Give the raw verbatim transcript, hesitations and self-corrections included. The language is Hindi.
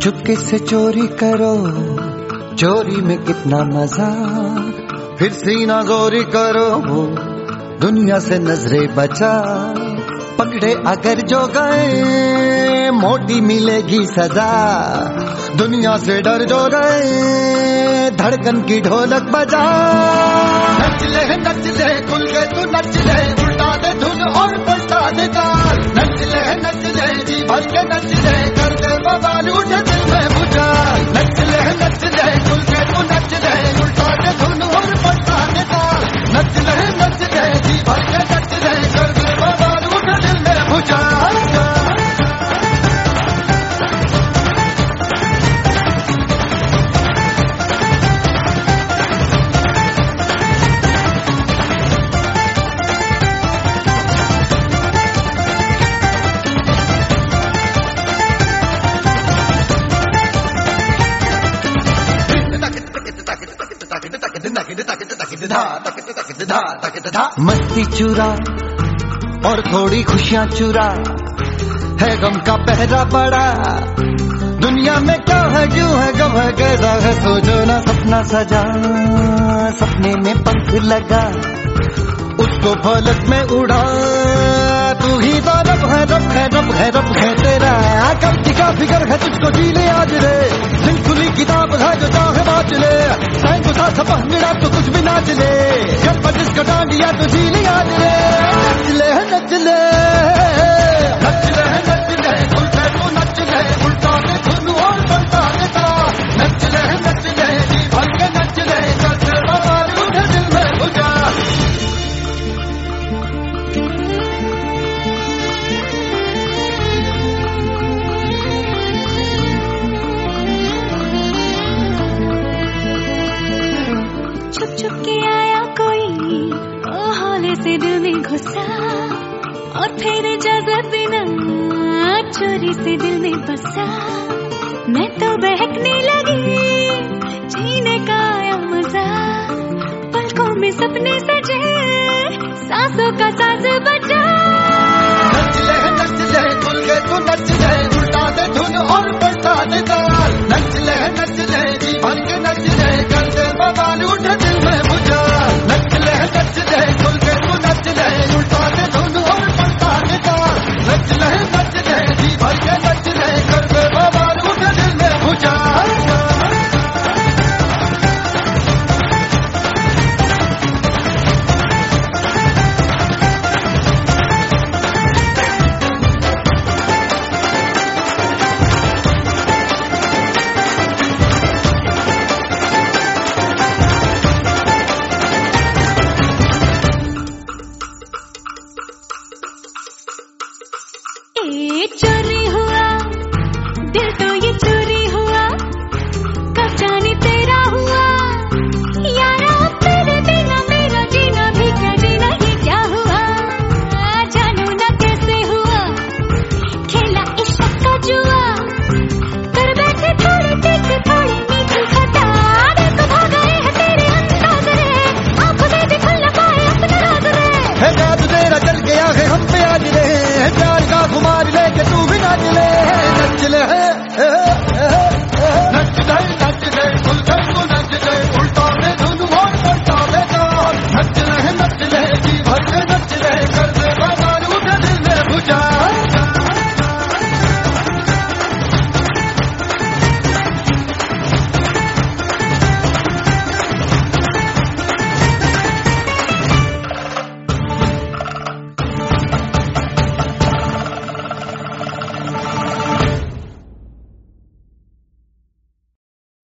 चुपके से चोरी करो, चोरी में कितना मजा, फिर सीना गोरी करो, दुनिया से नजरें बचा। पकड़े अगर जो गए मोटी मिलेगी सजा, दुनिया से डर जो गए धड़कन की ढोलक बजा। नच ले नच ले खुल के तू नच ले, उल्टा दे धुन और पलटा दे ताल। नच ले नच ले जी भर के नच ले, कर दे बवाल उठे दिल में भुचाल। नच ले नच ले खुल के तू नच ले, उल्टा दे धुन और पलटा दे ताल। नच ले नच ले जी भर के नच ले, कर दे बवाल उठे दिल में भुचाल। मस्ती चुरा और थोड़ी खुशियां चुरा, है गम का पहरा बड़ा। दुनिया में क्या है क्यों है गम है कैसा है, सोचो ना सपना सजा। सपने में पंख लगा उसको फलक में उड़ा, तू ही तो रब है रब है रब है रब है तेरा। कब दिखा फिकर है तुझको जी ले आज रे, दिल खुली किताब है जो चाहे बाँच ले। सैंक सा सपहरा तो कुछ भी नाच ले, जब बजिस का डांडिया तो जी ले आज रे। नच ले नच ले नच ले नच ले खुल के तू नच ले, उल्टा के धुन और पलटा के ताल। नच ले नच ले जी भर के नच ले, कर दे बवाल उठे दिल में भुचाल। छुप छुप के आया कोई ओ हौले से दिल में घुसा, और फिर इजाजत बिना चोरी से दिल में बसा। मैं तो बहकने लगी, जीने का आया मजा, पलकों में सपने सजे, सांसों का साज बजा। नच ले नच ले खुल के तू नच ले, उल्टा दे धुन और पलटा दे ताल। नच ले नच ले जी भर के